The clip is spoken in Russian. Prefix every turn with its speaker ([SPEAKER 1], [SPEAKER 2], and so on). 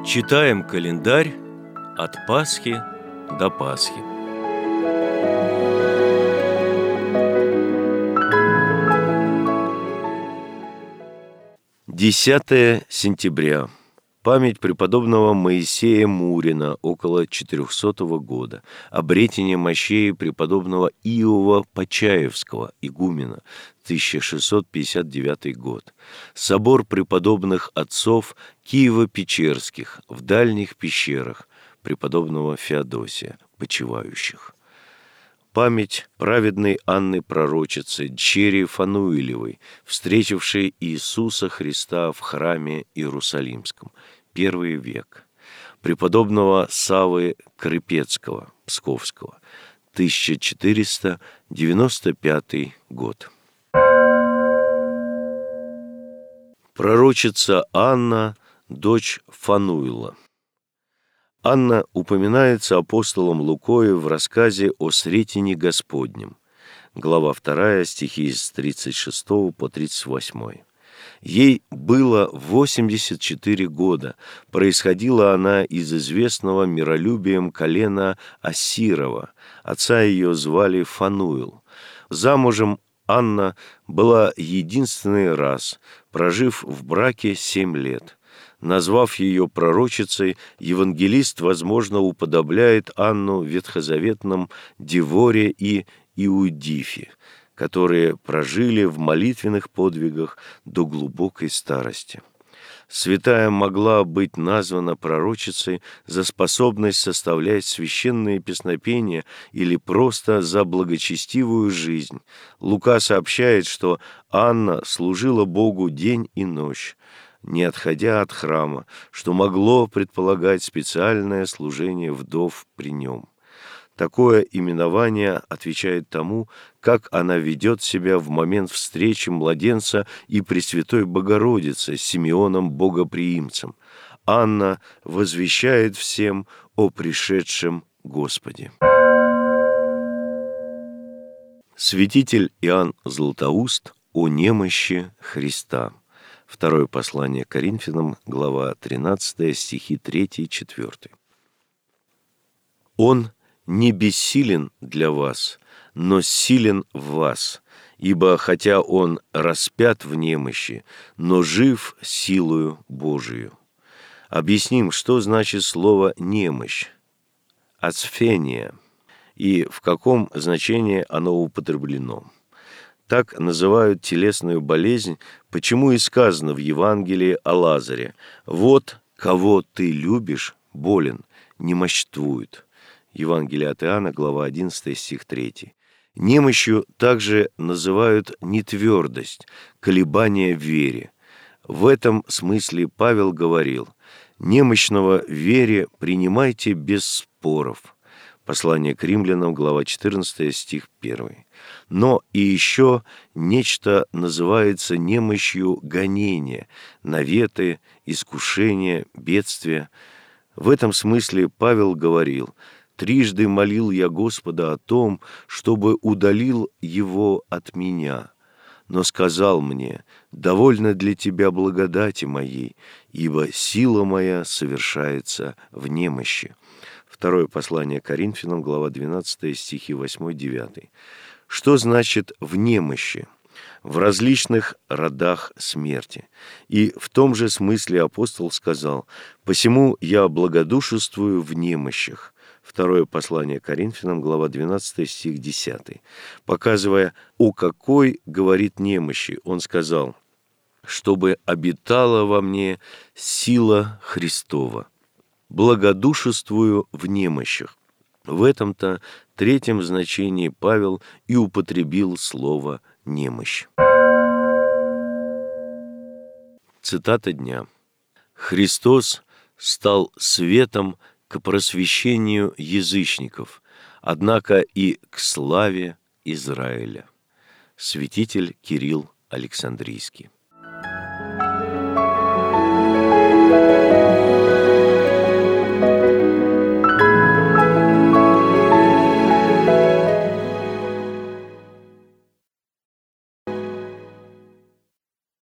[SPEAKER 1] Читаем календарь от Пасхи до Пасхи. Десятое сентября. Память преподобного Моисея Мурина около 400 года. Обретение мощей преподобного Иова Почаевского, игумена, 1659 год. Собор преподобных отцов Киево-Печерских в дальних пещерах преподобного Феодосия, почивающих. Память праведной Анны Пророчицы, дщери Фануилевой, встретившей Иисуса Христа в храме Иерусалимском, I век. Преподобного Саввы Крыпецкого, Псковского, 1495 год. Пророчица Анна, дочь Фануила. Анна упоминается апостолом Лукою в рассказе о Сретении Господнем, глава 2, стихи с 36 по 38. Ей было 84 года, происходила она из известного миролюбием колена Ассирова, отца ее звали Фануил. Замужем Анна была единственный раз, прожив в браке 7 лет. Назвав ее пророчицей, евангелист, возможно, уподобляет Анну ветхозаветным Деворе и Иудифе, которые прожили в молитвенных подвигах до глубокой старости. Святая могла быть названа пророчицей за способность составлять священные песнопения или просто за благочестивую жизнь. Лука сообщает, что Анна служила Богу день и ночь, не отходя от храма, что могло предполагать специальное служение вдов при нем. Такое именование отвечает тому, как она ведет себя в момент встречи младенца и Пресвятой Богородицы с Симеоном Богоприимцем. Анна возвещает всем о пришедшем Господе. Святитель Иоанн Златоуст о немощи Христа. Второе послание к Коринфянам, глава 13, стихи 3-4. «Он не бессилен для вас, но силен в вас, ибо хотя Он распят в немощи, но жив силою Божию». Объясним, что значит слово «немощь», «асфения» и в каком значении оно употреблено. Так называют телесную болезнь, почему и сказано в Евангелии о Лазаре: «Вот кого ты любишь, болен, немощствует». Евангелие от Иоанна, глава 11, стих 3. Немощью также называют нетвердость, колебание в вере. В этом смысле Павел говорил: «Немощного в вере принимайте без споров». Послание к римлянам, глава 14, стих 1. Но и еще нечто называется немощью гонения, наветы, искушения, бедствия. В этом смысле Павел говорил: «Трижды молил я Господа о том, чтобы удалил его от меня. Но сказал мне: довольно для тебя благодати моей, ибо сила моя совершается в немощи». Второе послание к Коринфянам, глава 12, стихи 8-9. Что значит «в немощи»? В различных родах смерти. И в том же смысле апостол сказал: «Посему я благодушествую в немощах». Второе послание к Коринфянам, глава 12, стих 10. Показывая, о какой говорит немощи, он сказал: «Чтобы обитала во мне сила Христова. Благодушествую в немощах». В этом-то третьем значении Павел и употребил слово «немощь». Цитата дня. «Христос стал светом к просвещению язычников, однако и к славе Израиля». Святитель Кирилл Александрийский.